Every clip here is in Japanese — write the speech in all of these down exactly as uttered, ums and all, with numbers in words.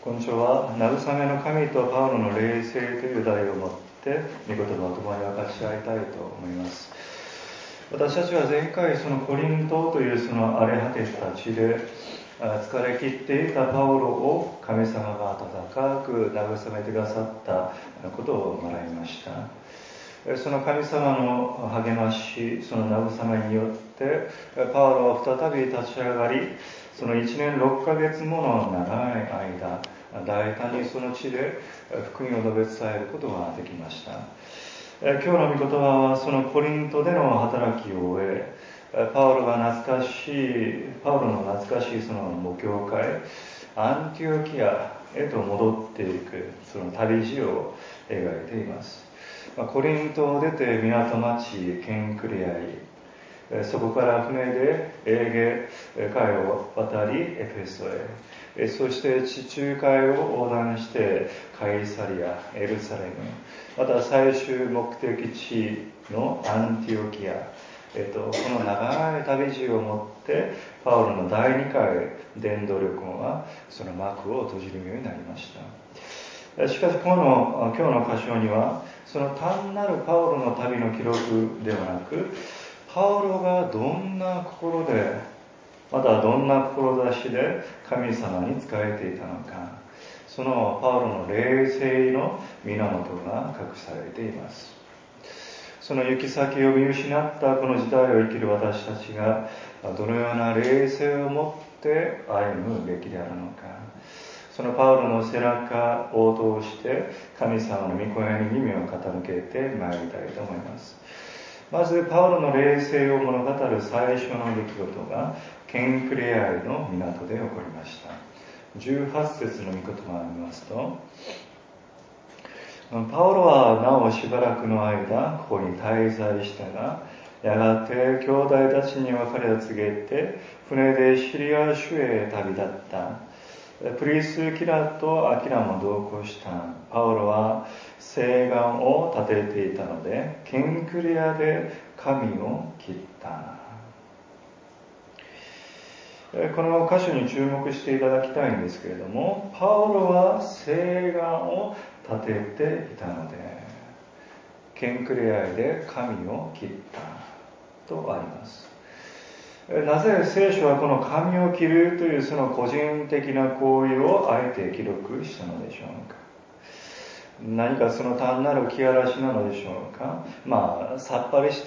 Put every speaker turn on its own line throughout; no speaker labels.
今週は慰めの神とパウロの霊性という題をもって御言葉を共に分かち合いたいと思います。私たちは前回そのコリントというその荒れ果てた地で疲れ切っていたパウロを神様が温かく慰めてくださったことを学びました。その神様の励まし、その慰めによってパウロは再び立ち上がり、そのいちねんろっかげつもの長い間、大胆にその地で福音を述べ伝えることができました。今日の御言葉はそのコリントでの働きを終え、パウロが懐かしい、パウロの懐かしいその母教会、アンティオキアへと戻っていく、その旅路を描いています。コリントを出て港町ケンクレアへ、そこから船でエーゲ海を渡りエペソへ、そして地中海を横断してカイサリア、エルサレム、また最終目的地のアンティオキア、えっと、この長い旅路をもってパウロのだいにかい伝道旅行はその幕を閉じるようになりました。しかしこの今日の箇所にはその単なるパウロの旅の記録ではなく、パウロがどんな心で、またどんな志で神様に仕えていたのか、そのパウロの霊性の源が隠されています。その行き先を見失ったこの時代を生きる私たちがどのような霊性を持って歩むべきであるのか、そのパウロの背中を通して神様の御声に耳を傾けてまいりたいと思います。まずパウロの霊性を物語る最初の出来事がケンクレアイの港で起こりました。じゅうはち節の御言葉を見ますと、パウロはなおしばらくの間ここに滞在したが、やがて兄弟たちに別れを告げて船でシリア主へ旅立った。プリスキラとアキラも同行した。パウロは誓願を立てていたのでケンクレアで髪を切った。この箇所に注目していただきたいんですけれども、パウロは誓願を立てていたのでケンクレアで髪を切ったとあります。なぜ聖書はこの髪を切るというその個人的な行為をあえて記録したのでしょうか。何かその単なる気晴らしなのでしょうか。まあさっぱりして、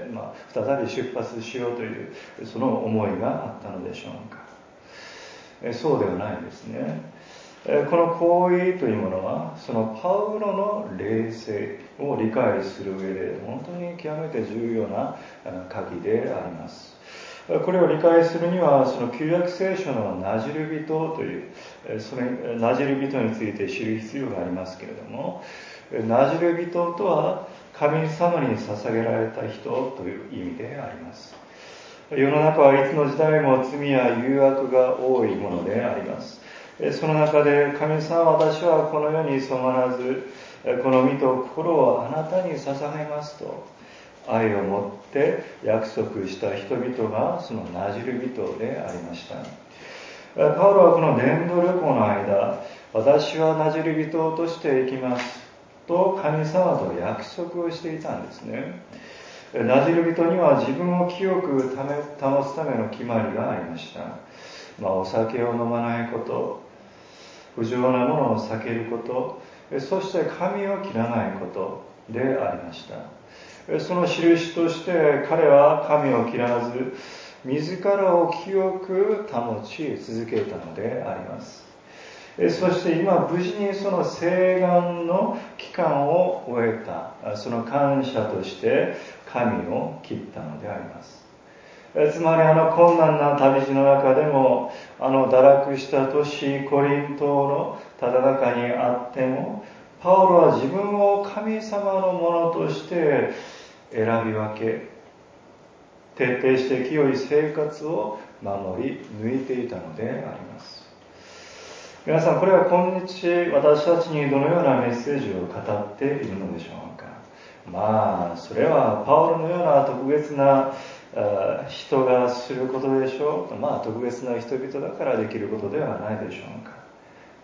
まあ、再び出発しようというその思いがあったのでしょうか。そうではないですね。この行為というものはそのパウロの霊性を理解する上で本当に極めて重要な鍵であります。これを理解するにはその旧約聖書のナジル人というそのナジル人について知る必要がありますけれども、ナジル人とは神様に捧げられた人という意味であります。世の中はいつの時代も罪や誘惑が多いものであります。その中で神様、私はこの世に染まらずこの身と心をあなたに捧げますと愛を持って約束した人々がそのナジル人でありました。パウロはこの伝道旅行の間、私はナジル人として生きますと神様と約束をしていたんですね。ナジル人には自分を清く保つための決まりがありました。まあ、お酒を飲まないこと、不浄なものを避けること、そして髪を切らないことでありました。その印として彼は髪を切らず自らを清く保ち続けたのであります。そして今無事にその誓願の期間を終えたその感謝として髪を切ったのであります。つまりあの困難な旅路の中でもあの堕落した都市コリントのただ中にあってもパウロは自分を神様のものとして選び分け、徹底して清い生活を守り抜いていたのであります。皆さん、これは今日私たちにどのようなメッセージを語っているのでしょうか。まあそれはパウロのような特別な人がすることでしょう。まあ特別な人々だからできることではないでしょうか。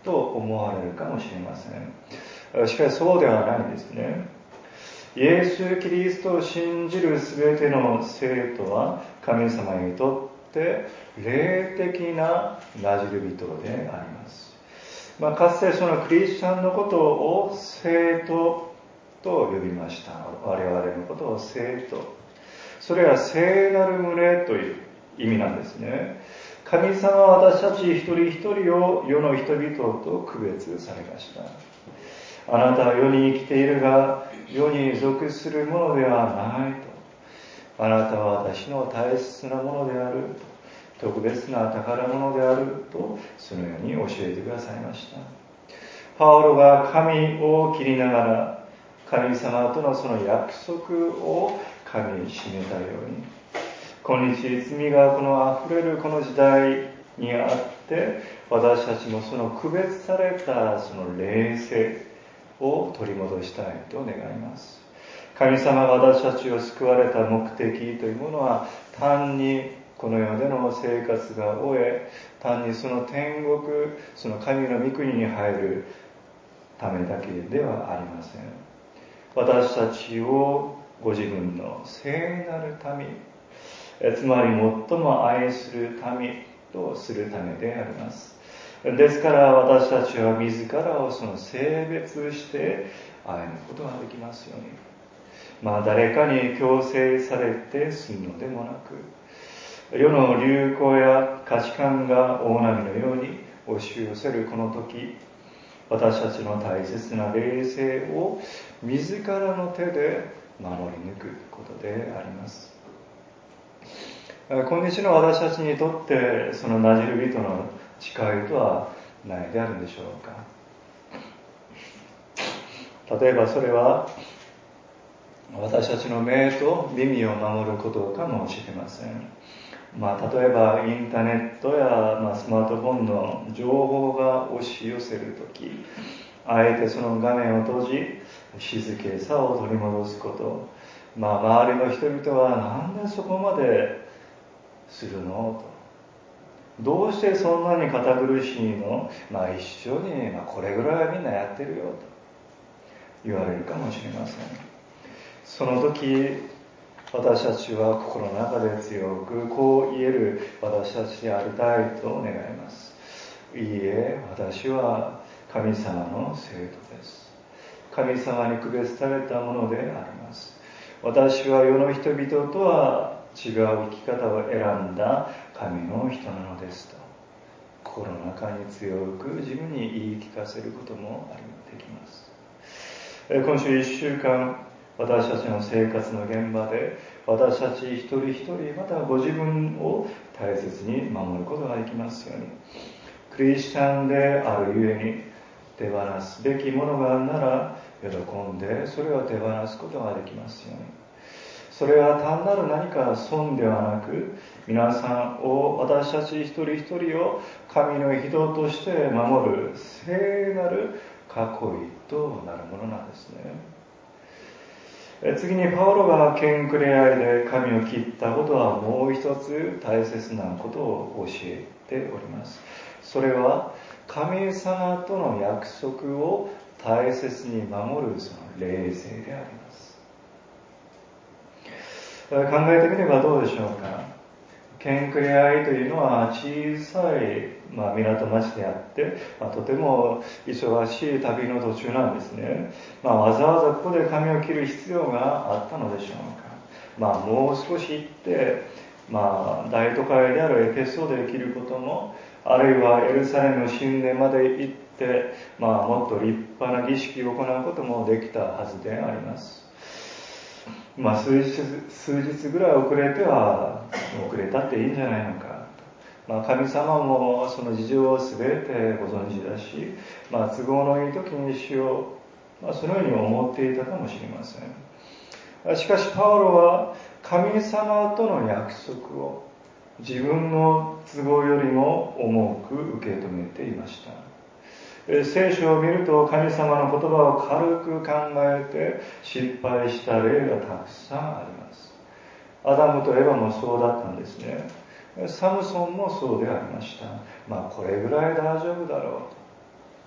と思われるかもしれません。しかしそうではないんですね。イエス・キリストを信じるすべての生徒は神様にとって霊的ななじる人であります。まあ、かつてそのクリスチャンのことを生徒と呼びました。我々のことを生徒。それは聖なる群れという意味なんですね。神様は私たち一人一人を世の人々と区別されました。あなたは世に生きているが世に属するものではないと。あなたは私の大切なものであると。特別な宝物であると、そのように教えてくださいました。パウロが神を切りながら神様とのその約束を神に示めたように、今日罪がこの溢れるこの時代にあって私たちもその区別されたその霊性を取り戻したいと願います。神様が私たちを救われた目的というものは単にこの世での生活が終え、単にその天国、その神の御国に入るためだけではありません。私たちをご自分の聖なる民、つまり最も愛する民とするためであります。ですから私たちは自らをその性別して愛のことができますように。まあ誰かに強制されて済むのでもなく、世の流行や価値観が大波のように押し寄せるこの時、私たちの大切な霊性を自らの手で守り抜くことであります。今日の私たちにとってそのなじる人の誓いとは何であるんでしょうか。例えばそれは私たちの目と耳を守ることかもしれません。まあ、例えばインターネットや、まあ、スマートフォンの情報が押し寄せるとき、あえてその画面を閉じ静けさを取り戻すこと。まあ、周りの人々はなんでそこまでするのと、どうしてそんなに堅苦しいの、まあ一緒に、まあ、これぐらいはみんなやってるよと言われるかもしれません。その時私たちは心の中で強くこう言える私たちでありたいと願います。いいえ、私は神様の生徒です。神様に区別されたものであります。私は世の人々とは違う生き方を選んだ神の人なのですと、心の中に強く自分に言い聞かせることもありできます。今週一週間、私たちの生活の現場で私たち一人一人、またご自分を大切に守ることができますように。クリスチャンであるゆえに手放すべきものがあるなら喜んでそれを手放すことができますように。それは単なる何か損ではなく、皆さんを、私たち一人一人を神の人として守る聖なる囲いとなるものなんですね。次にパウロがケンクレアイで髪を切ったことはもう一つ大切なことを教えております。それは神様との約束を大切に守るその霊性であります。考えてみればどうでしょうか。ケンクレアイというのは小さい、まあ、港町であって、まあ、とても忙しい旅の途中なんですね。まあ、わざわざここで髪を切る必要があったのでしょうか。まあ、もう少し行って、まあ、大都会であるエペソで切ることも、あるいはエルサレムの神殿まで行って、まあ、もっと立派な儀式を行うこともできたはずであります。まあ、数日、数日ぐらい遅れては遅れたっていいんじゃないのか。まあ、神様もその事情を全てご存知だし、まあ、都合のいい時にしよう、まあ、そのように思っていたかもしれません。しかしパウロは神様との約束を自分の都合よりも重く受け止めていました。聖書を見ると神様の言葉を軽く考えて失敗した例がたくさんあります。アダムとエバもそうだったんですね。サムソンもそうでありました。まあこれぐらい大丈夫だろ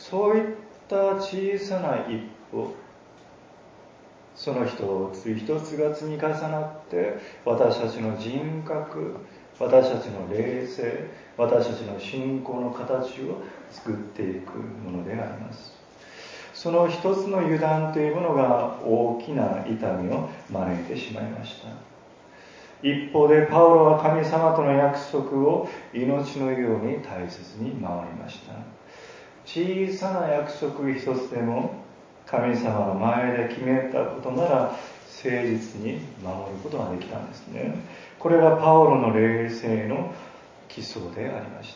そういった小さな一歩、その一つ一つが積み重なって私たちの人格、私たちの霊性、私たちの信仰の形を作っていくものであります。その一つの油断というものが大きな痛みを招いてしまいました。一方でパウロは神様との約束を命のように大切に守りました。小さな約束一つでも神様の前で決めたことなら誠実に守ることができたんですね。これがパウロの霊性の基礎でありました。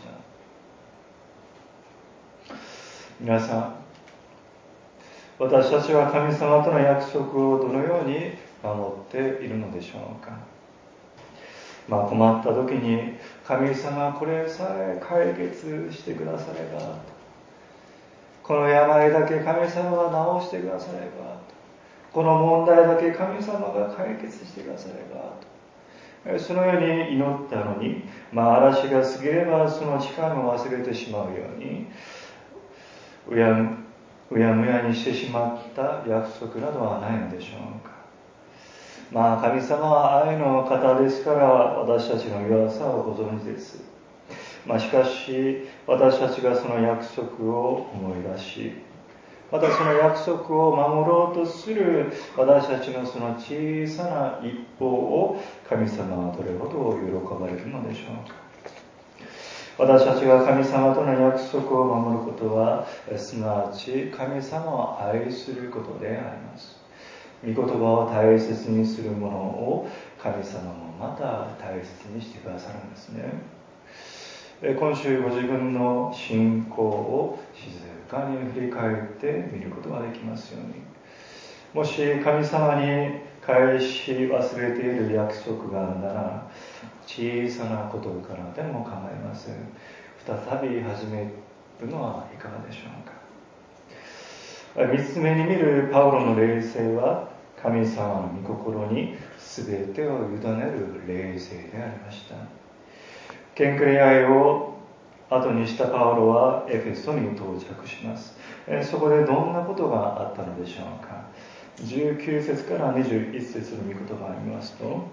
皆さん、私たちは神様との約束をどのように守っているのでしょうか。まあ、困った時に神様これさえ解決してくださればと、この病だけ神様が治してくださればと、この問題だけ神様が解決してくださればと、そのように祈ったのに、まあ、嵐が過ぎればその力も忘れてしまうようにうやむうやむやにしてしまった約束などはないのでしょうか。まあ、神様は愛の方ですから私たちの弱さをご存知です。まあ、しかし私たちがその約束を思い出し、またその約束を守ろうとする私たちのその小さな一歩を神様はどれほど喜ばれるのでしょうか。私たちが神様との約束を守ることは、すなわち神様を愛することであります。御言葉を大切にするものを神様もまた大切にしてくださるんですね。今週ご自分の信仰を静かに振り返ってみることができますように。もし神様に返し忘れている約束があるなら、小さなことからでも構いません。再び始めるのはいかがでしょうか。三つ目に見るパウロの霊性は、神様の御心に全てを委ねる霊性でありました。ケンクレアイを後にしたパウロはエフェソに到着します。そこでどんなことがあったのでしょうか。じゅうきゅう節からにじゅういち節の御言葉を見ますと、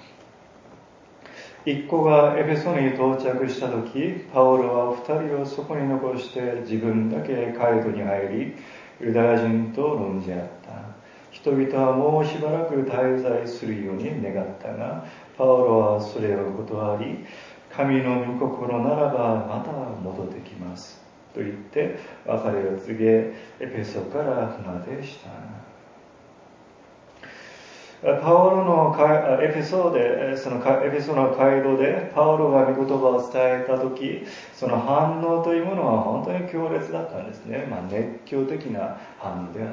一行がエフェソに到着したとき、パウロは二人をそこに残して自分だけ街道に入り、ユダヤ人と論じ合った。人々はもうしばらく滞在するように願ったが、パウロはそれを断り、神の御心ならばまた戻ってきますと言って別れを告げ、エペソから船出した。パウロのエペソで、そのエペソの街道でパウロが御言葉を伝えたとき、その反応というものは本当に強烈だったんですね。まあ、熱狂的な反応であった。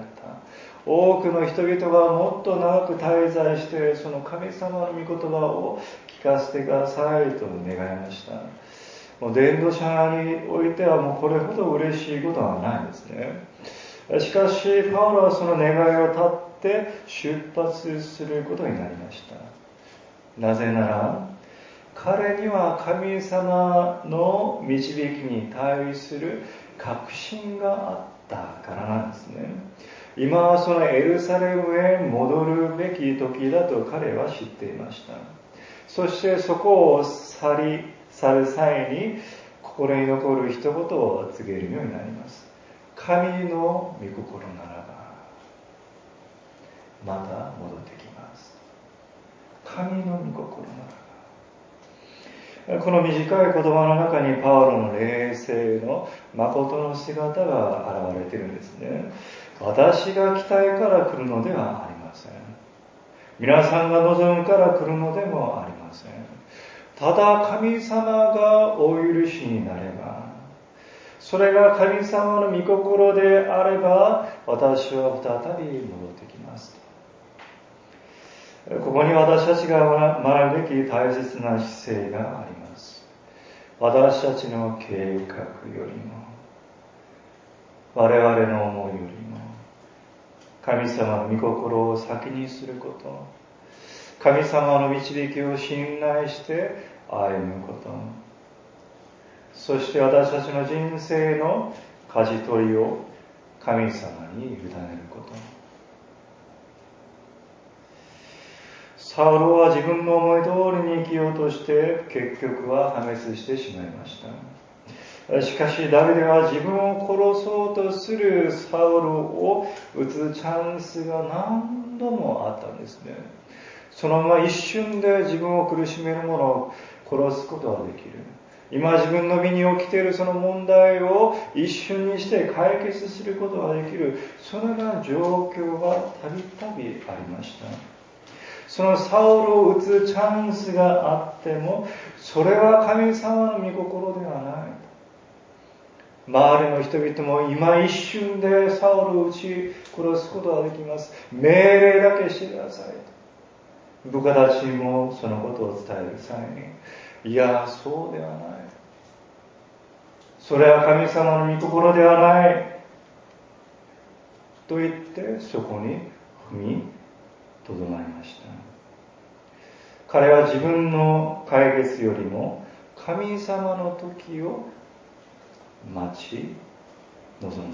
多くの人々がもっと長く滞在して、その神様の御言葉を聞かせてくださいと願いました。もう伝道者においてはもうこれほど嬉しいことはないんですね。しかしパウロはその願いを立って出発することになりました。なぜなら彼には神様の導きに対する確信があったからなんですね。今はそのエルサレムへ戻るべき時だと彼は知っていました。そしてそこを去り去る際に心に残る一言を告げるようになります。神の御心ならばまた戻ってきます。神の御心ならば。この短い言葉の中にパウロの霊性の誠の姿が現れているんですね。私が期待から来るのではありません。皆さんが望むから来るのでもありません。ただ神様がお許しになれば、それが神様の御心であれば、私は再び戻ってきます。ここに私たちが学ぶべき大切な姿勢があります。私たちの計画よりも、我々の思いよりも、神様の御心を先にすること、神様の導きを信頼して歩むこと、そして私たちの人生の舵取りを神様に委ねること。サウロは自分の思い通りに生きようとして結局は破滅してしまいました。しかしダビデは自分を殺そうとするサウロを撃つチャンスが何度もあったんですね。そのまま一瞬で自分を苦しめる者を殺すことができる。今自分の身に起きているその問題を一瞬にして解決することができる。そのような状況がたびたびありました。そのサウロを撃つチャンスがあっても、それは神様の御心ではない。周りの人々も今一瞬でサウロを撃ち殺すことができます。命令だけしてください。部下たちにもそのことを伝える際に、いや、そうではない。それは神様の御心ではない。と言ってそこに踏みとどまりました。彼は自分の解決よりも神様の時を待ち望んでい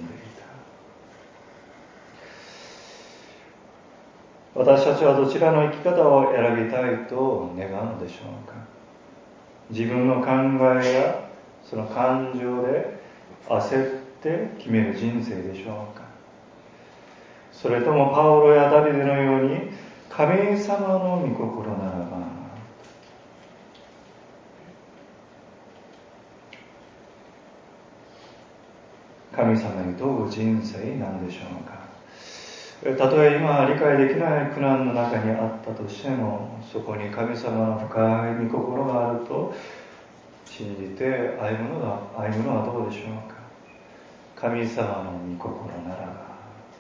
た。私たちはどちらの生き方を選びたいと願うのでしょうか。自分の考えやその感情で焦って決める人生でしょうか。それともパウロやダビデのように神様の御心ならば、神様に問う人生なんでしょうか。たとえ今理解できない苦難の中にあったとしても、そこに神様の深い御心があると信じて歩むのは、歩むのはどうでしょうか。神様の御心ならば、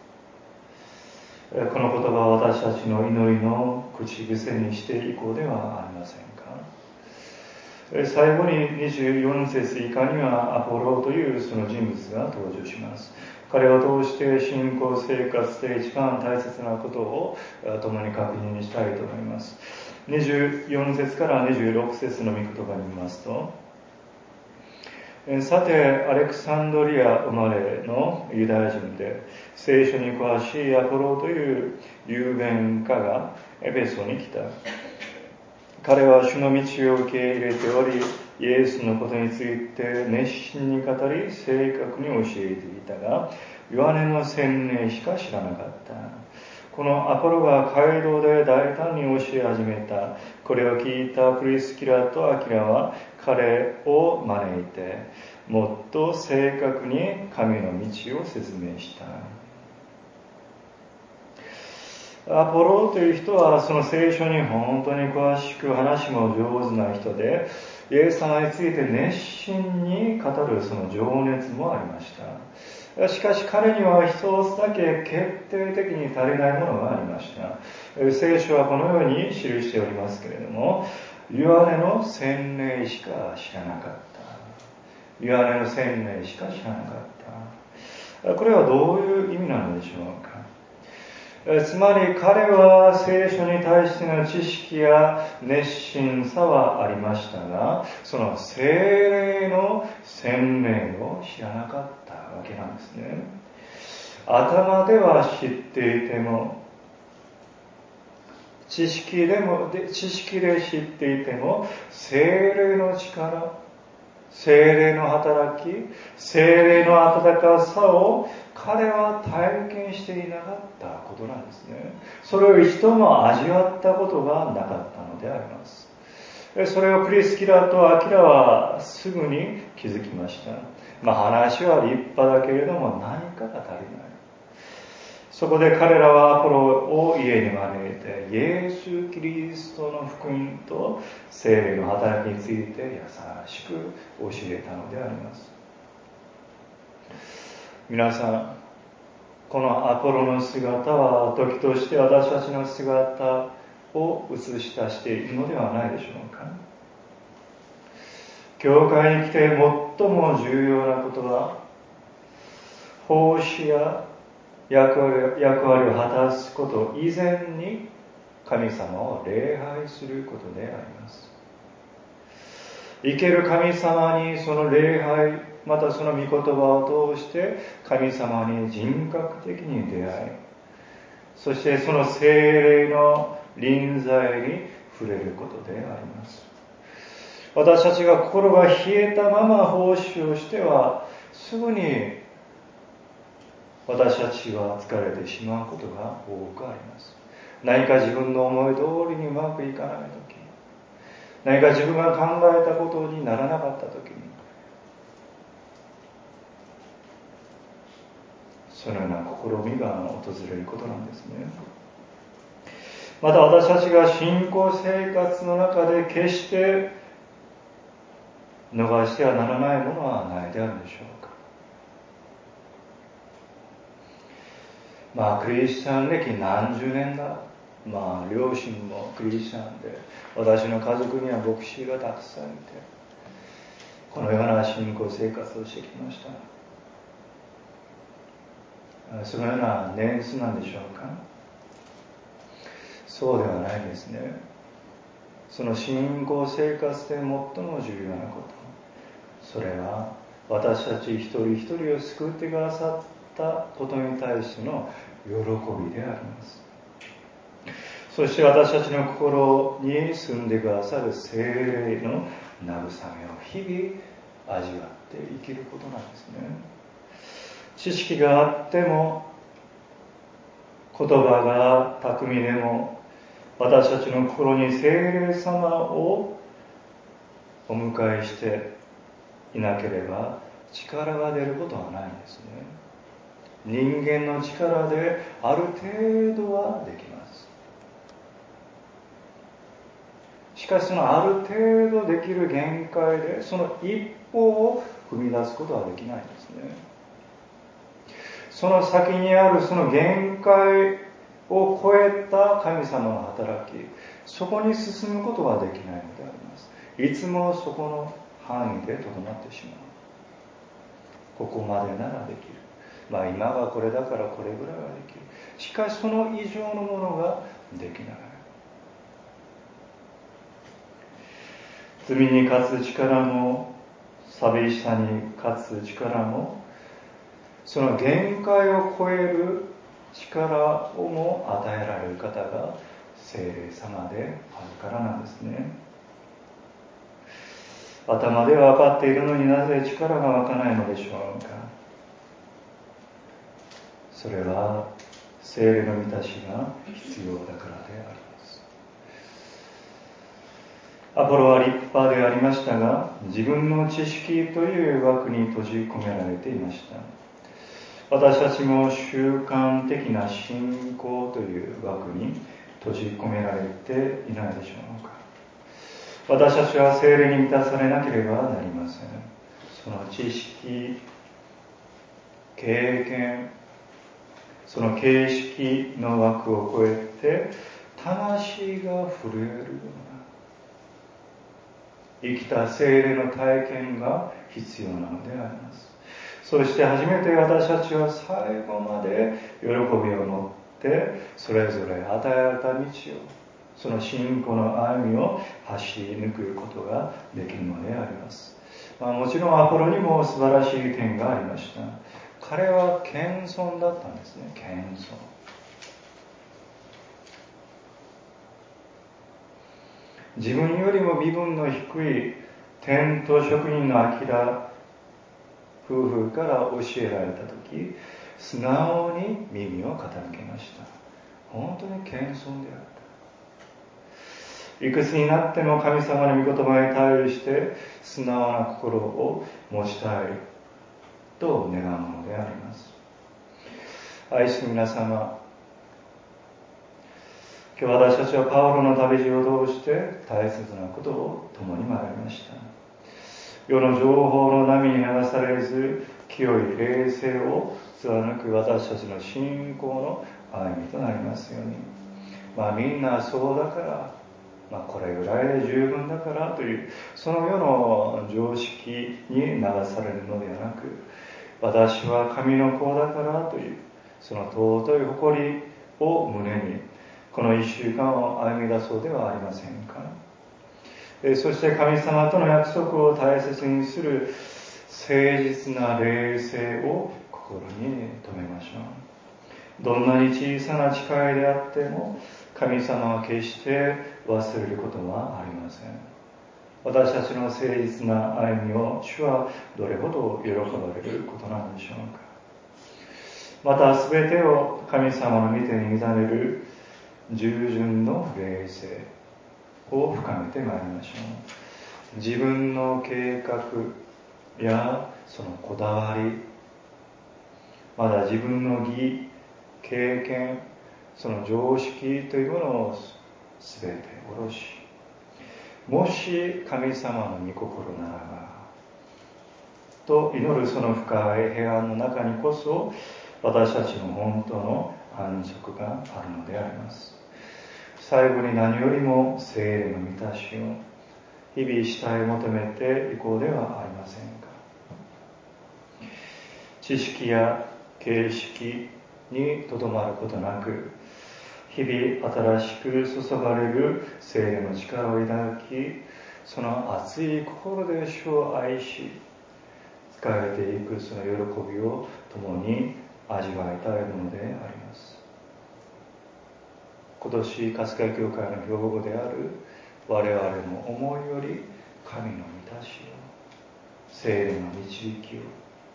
この言葉を私たちの祈りの口癖にしていこうではありませんか。最後ににじゅうよん節以下にはアポロというその人物が登場します。彼を通して信仰生活で一番大切なことを共に確認したいと思います。にじゅうよん節からにじゅうろく節の御言葉に見ますと、さてアレクサンドリア生まれのユダヤ人で聖書に詳しいアポロという雄弁家がエペソに来た。彼は主の道を受け入れており、イエスのことについて熱心に語り正確に教えていたが、ヨハネの洗礼しか知らなかった。このアポロが街道で大胆に教え始めた。これを聞いたプリスキラとアキラは彼を招いて、もっと正確に神の道を説明した。アポロという人はその聖書に本当に詳しく話も上手な人で、イエス様について熱心に語るその情熱もありました。しかし彼には一つだけ決定的に足りないものがありました。聖書はこのように記しておりますけれども、ヨハネの洗礼しか知らなかった。ヨハネの洗礼しか知らなかった。これはどういう意味なのでしょうか。つまり彼は聖書に対しての知識や熱心さはありましたが、その聖霊の洗礼を知らなかったわけなんですね。頭では知っていても、知識でも、知識で知っていても、聖霊の力、聖霊の働き、聖霊の温かさを彼は体験していなかったことなんですね。それを一度も味わったことがなかったのであります。それをプリスキラとアキラはすぐに気づきました。まあ話は立派だけれども何かが足りない。そこで彼らはアポロを家に招いて、イエス・キリストの福音と聖霊の働きについて優しく教えたのであります。皆さん、このアポロの姿は時として私たちの姿を映し出しているのではないでしょうか。教会に来て最も重要なことは、奉仕や役割、役割を果たすこと以前に神様を礼拝することであります。生ける神様にその礼拝、 またその御言葉を通して神様に人格的に出会い、そしてその聖霊の臨在に触れることであります。私たちが心が冷えたまま奉仕をしては、すぐに私たちは疲れてしまうことが多くあります。何か自分の思い通りにうまくいかないとき、何か自分が考えたことにならなかったときに、そのような試みが訪れることなんですね。また私たちが信仰生活の中で決して逃してはならないものはないであるでしょうか。まあクリスチャン歴何十年だ。まあ両親もクリスチャンで、私の家族には牧師がたくさんいて、このような信仰生活をしてきました。そのような年数なんでしょうか。そうではないですね。その信仰生活で最も重要なこと、それは私たち一人一人を救ってくださったことに対しての喜びであります。そして私たちの心に住んでくださる聖霊の慰めを日々味わって生きることなんですね。知識があっても、言葉が巧みでも、私たちの心に聖霊様をお迎えしていなければ力が出ることはないんですね。人間の力である程度はできます。しかしそのある程度できる限界でその一歩を踏み出すことはできないんですね。その先にあるその限界を超えた神様の働き、そこに進むことはできないのであります。いつもそこの範囲でとどまってしまう。ここまでならできる。まあ今はこれだからこれぐらいはできる。しかしその以上のものができない。罪に勝つ力も、寂しさに勝つ力も、その限界を超える力をも与えられる方が聖霊様であるからなんですね。頭では分かっているのになぜ力が湧かないのでしょうか。それは聖霊の満たしが必要だからであります。アポロは立派でありましたが、自分の知識という枠に閉じ込められていました。私たちも習慣的な信仰という枠に閉じ込められていないでしょうか。私たちは聖霊に満たされなければなりません。その知識、経験、その形式の枠を超えて魂が震えるような生きた聖霊の体験が必要なのであります。そして初めて私たちは最後まで喜びを持ってそれぞれ与えられた道を、その信仰の歩みを走り抜くことができるのであります。まあ、もちろんアポロにも素晴らしい点がありました。彼は謙遜だったんですね。謙遜。自分よりも身分の低いテント職人のアキラ夫婦から教えられたとき、素直に耳を傾けました。本当に謙遜であった。いくつになっても神様の御言葉に対して素直な心を持ちたいと願うものであります。愛する皆様、今日私たちはパウロの旅路を通して大切なことを共に学びました。世の情報の波に流されず、清い霊性を貫く私たちの信仰の歩みとなりますように。まあみんなそうだから、まあこれぐらいで十分だからという、その世の常識に流されるのではなく、私は神の子だからという、その尊い誇りを胸に、この一週間を歩み出そうではありませんか。そして神様との約束を大切にする誠実な霊性を心に留めましょう。どんなに小さな誓いであっても、神様は決して忘れることはありません。私たちの誠実な歩みを主はどれほど喜ばれることなんでしょうか。また全てを神様の御手に委ねる従順の霊性を深めてまいりましょう。自分の計画やそのこだわり、まだ自分の義、経験、その常識というものを全て下ろし、もし神様の御心ならばと祈るその深い平安の中にこそ、私たちの本当の安息があるのであります。最後に何よりも聖霊の満たしを日々主体求めていこうではありませんか。知識や形式にとどまることなく、日々新しく注がれる聖霊の力を抱き、その熱い心で主を愛し、仕えていくその喜びを共に味わいたいものであります。今年春日井教会の標語である我々の思いより神の満たしを、聖霊の導きを、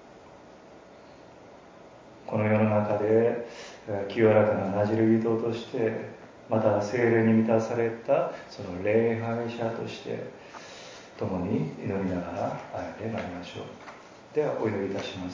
この世の中で清らかななじる人として、また聖霊に満たされたその礼拝者として共に祈りながら歩んでまいりましょう。ではお祈りいたします。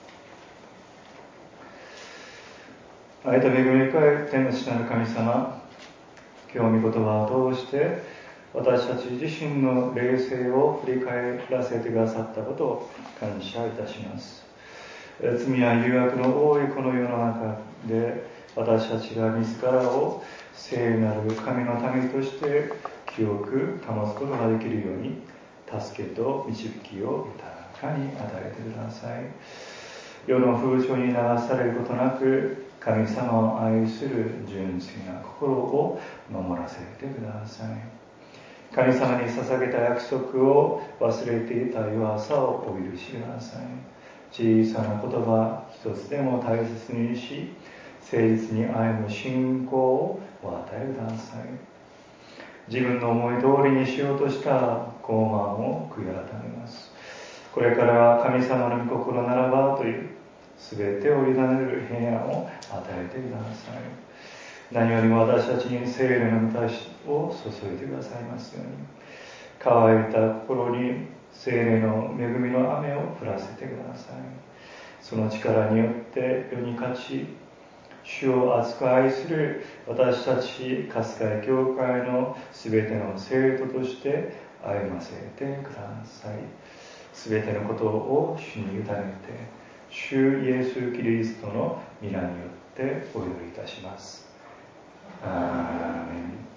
愛と恵み深い天の父なる神様、今日御言葉を通して私たち自身の霊性を振り返らせてくださったことを感謝いたします。罪や誘惑の多いこの世の中で、私たちが自らを聖なる神の民として清く保つことができるように、助けと導きを豊かに与えてください。世の風潮に流されることなく、神様を愛する純粋な心を守らせてください。神様に捧げた約束を忘れていた弱さをお許しください。小さな言葉一つでも大切にし、誠実に歩む信仰をお与えください。自分の思い通りにしようとした傲慢を悔い改めます。これからは神様の御心ならばという全てを委ねる平安を与えてください。何よりも私たちに聖霊の満たしを注いでくださいますように、乾いた心に聖霊の恵みの雨を降らせてください。その力によって世に勝ち、主を熱く愛する私たち春日井教会のすべての生徒として歩ませてください。すべてのことを主に委ねて、主イエス・キリストの皆によってお祈りいたします。アーメン。